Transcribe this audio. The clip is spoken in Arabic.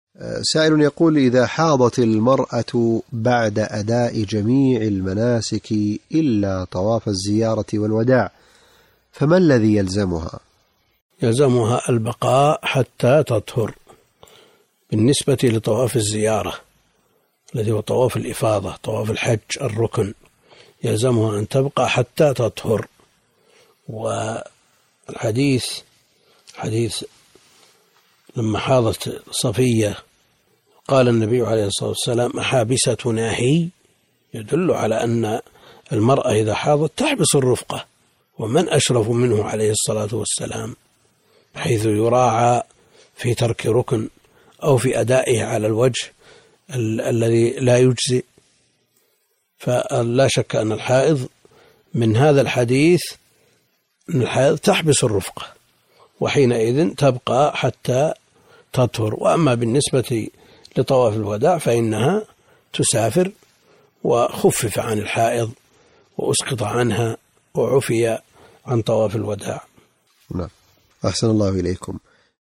سائل يقول: إذا حاضت المرأة بعد أداء جميع المناسك إلا طواف الزيارة والوداع، فما الذي يلزمها؟ يلزمها البقاء حتى تطهر. بالنسبة لطواف الزيارة الذي هو طواف الإفاضة، طواف الحج الركن، يلزمها أن تبقى حتى تطهر. والحديث حديث لما حاضت صفية قال النبي عليه الصلاة والسلام: أحابستنا هي، يدل على أن المرأة إذا حاضت تحبس الرفقة، ومن أشرف منه عليه الصلاة والسلام، حيث يراعى في ترك ركن أو في أدائه على الوجه الذي لا يجزي. فلا شك أن الحائض من هذا الحديث أن الحائض تحبس الرفقة، وحينئذ تبقى حتى تطهر. وأما بالنسبة لطواف الوداع فإنها تسافر وخفف عن الحائض وأسقط عنها وعفي عن طواف الوداع. نعم، أحسن الله إليكم.